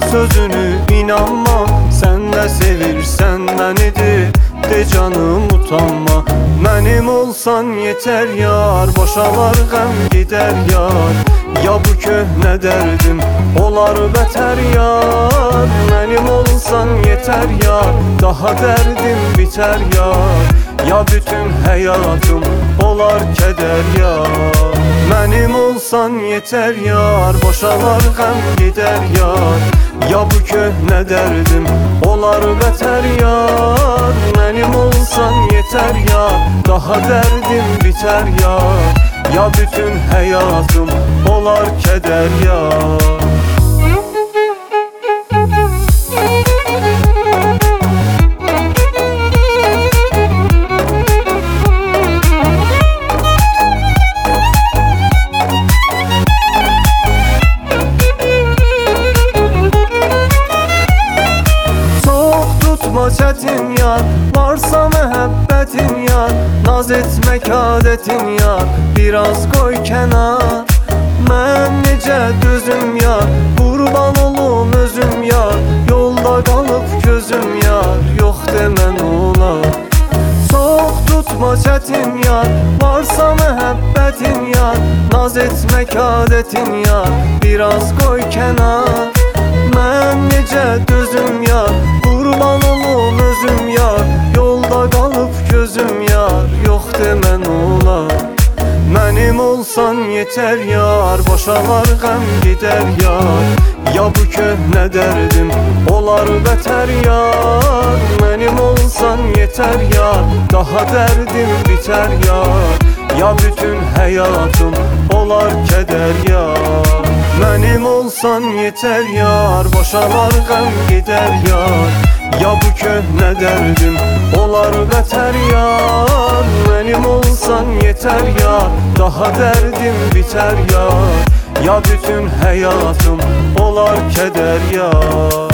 sözünü inanma. Sen de sevirsen benidir, de canım utanma. Benim olsan yeter yar, boşalar gəm gider yar. Ya bu köhne derdim olar beter yar. Benim olsan yeter yar, daha derdim biter yar. Ya bütün hayatım olar keder yar. Benim olsan yeter yar, boşalar gəm gider yar. Ya bu köhne derdim olar beter yar. Benim olsan yeter yar, daha derdim biter yar. Ya bütün hayatım olar keder yar. Çetin yar, varsa məhəbbətin yar. Naz etmək adətin yar, biraz qoy kənar. Mən necə dözüm yar, qurban olum özüm yar. Yolda qalıb gözüm yar, yox demən olar. Çox tutma çətin yar, varsa məhəbbətin yar. Naz etmək adətin yar, biraz qoy kənar. Mən necə dözüm yar, qurban olum özüm yar. Yolda qalıb gözüm yar, yox demən olar. Mənim olsan yeter yar, boşalar gəm gider yar. Ya bu köhnə dərdim olar beter yar. Mənim olsan yeter yar, daha dərdim biter yar. Ya bütün hayatım olar keder yar. Benim olsan yeter yar, boşalar gəm gider yar. Ya bu köhne derdim olar beter yar. Benim olsan yeter yar, daha derdim biter yar. Ya bütün hayatım olar keder yar.